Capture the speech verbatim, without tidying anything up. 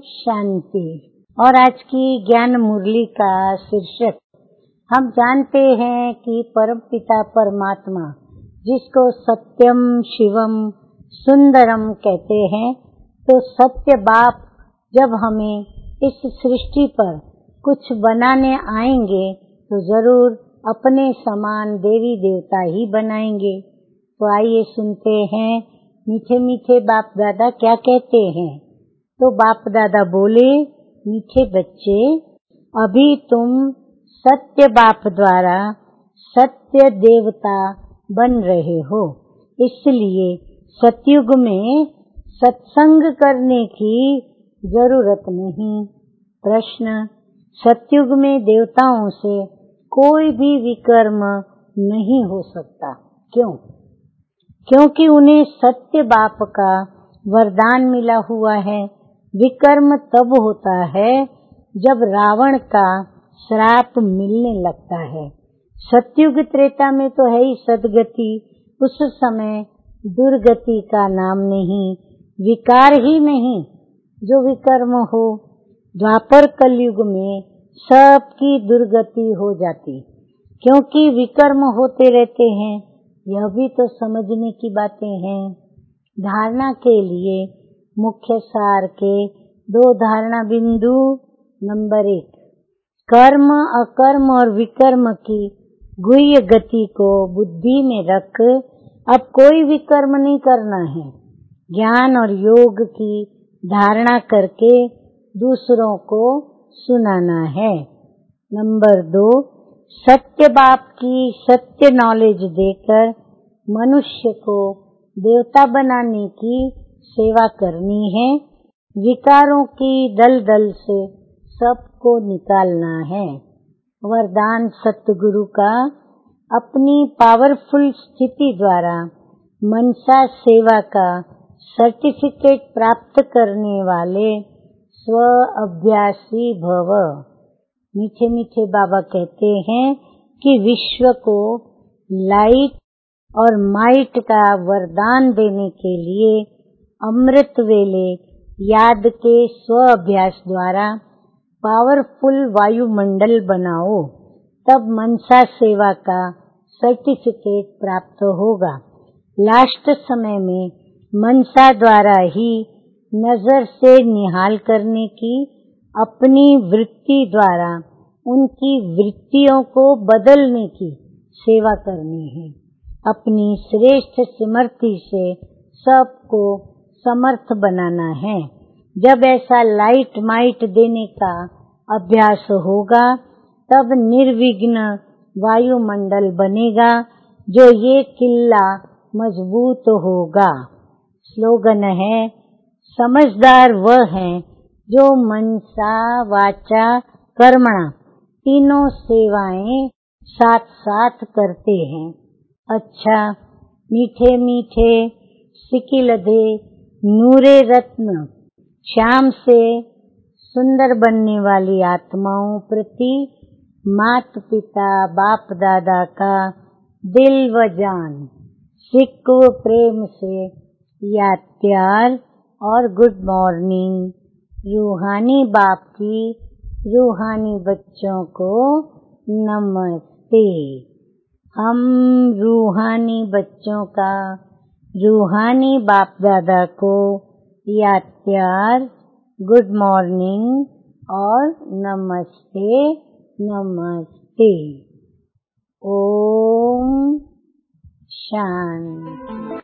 शांति। और आज की ज्ञान मुरली का शीर्षक, हम जानते हैं कि परमपिता परमात्मा जिसको सत्यम शिवम सुंदरम कहते हैं, तो सत्य बाप जब हमें इस सृष्टि पर कुछ बनाने आएंगे तो जरूर अपने समान देवी देवता ही बनाएंगे। तो आइए सुनते हैं मीठे मीठे बाप दादा क्या कहते हैं। तो बाप दादा बोले, मीठे बच्चे, अभी तुम सत्य बाप द्वारा सत्य देवता बन रहे हो, इसलिए सतयुग में सत्संग करने की जरूरत नहीं। प्रश्न, सतयुग में देवताओं से कोई भी विकर्म नहीं हो सकता, क्यों? क्योंकि उन्हें सत्य बाप का वरदान मिला हुआ है। विकर्म तब होता है जब रावण का श्राप मिलने लगता है। सतयुग त्रेता में तो है ही सदगति, उस समय दुर्गति का नाम नहीं, विकार ही नहीं जो विकर्म हो। द्वापर कलयुग में सबकी दुर्गति हो जाती, क्योंकि विकर्म होते रहते हैं। यह भी तो समझने की बातें हैं। धारणा के लिए मुख्य सार के दो धारणा बिंदु। नंबर एक, कर्म अकर्म और विकर्म की गुह्य गति को बुद्धि में रख अब कोई विकर्म नहीं करना है। ज्ञान और योग की धारणा करके दूसरों को सुनाना है। नंबर दो, सत्य बाप की सत्य नॉलेज देकर मनुष्य को देवता बनाने की सेवा करनी है। विकारों की दलदल से सबको निकालना है। वरदान सतगुरु का, अपनी पावरफुल स्थिति द्वारा मनसा सेवा का सर्टिफिकेट प्राप्त करने वाले स्व अभ्यासी भव। मीठे मीठे बाबा कहते हैं कि विश्व को लाइट और माइट का वरदान देने के लिए अमृत वेले याद के स्व अभ्यास द्वारा पावरफुल वायुमंडल बनाओ, तब मनसा सेवा का सर्टिफिकेट प्राप्त होगा। लास्ट समय में मनसा द्वारा ही नजर से निहाल करने की, अपनी वृत्ति द्वारा उनकी वृत्तियों को बदलने की सेवा करनी है। अपनी श्रेष्ठ समर्थि से सबको समर्थ बनाना है। जब ऐसा लाइट माइट देने का अभ्यास होगा, तब निर्विघ्न वायुमंडल बनेगा, जो ये किला मजबूत होगा। स्लोगन है, समझदार वह है जो मनसा वाचा कर्मणा तीनों सेवाएं साथ साथ करते हैं। अच्छा, मीठे मीठे सिकिलधे नूरे रत्न श्याम से सुंदर बनने वाली आत्माओं प्रति मात पिता बाप दादा का दिल व जान सिक्व प्रेम से याद प्यार और गुड मॉर्निंग। रूहानी बाप की रूहानी बच्चों को नमस्ते। हम रूहानी बच्चों का रूहानी बाप दादा को याद प्यार, गुड मॉर्निंग और नमस्ते नमस्ते। ओम शांति।